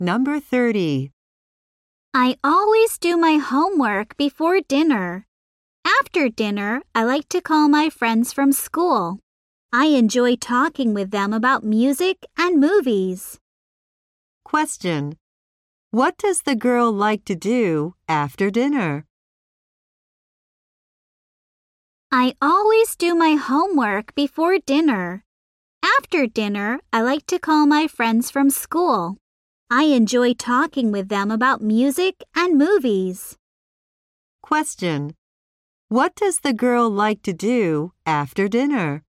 Number 30. I always do my homework before dinner. After dinner, I like to call my friends from school. I enjoy talking with them about music and movies. Question. What does the girl like to do after dinner? I always do my homework before dinner. After dinner, I like to call my friends from school. I enjoy talking with them about music and movies. Question. What does the girl like to do after dinner?